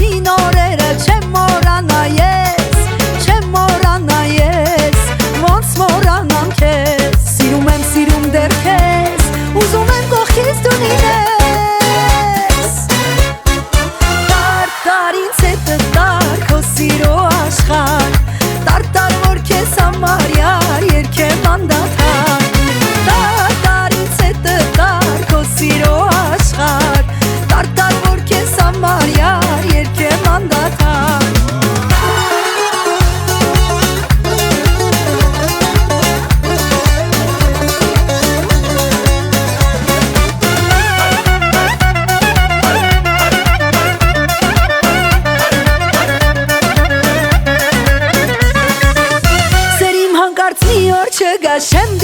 առաջին օրերը չեմ մոռանա ես, չեմ մոռանա ես, ոնց մոռանամ քեզ, սիրում դեռ քեզ, ուզում եմ կողքից դու լինես, տար ինձ հետը տար քո սիրո աշխարհ, տար որ քեզ համար յար երգեմ անդադար, տար ինձ հետը տար քո սիրո աշխարհ, տար որ քեզ համար յար երգեմ անդադար. Սերիմ հանկարծ մի օր չգա, շեմ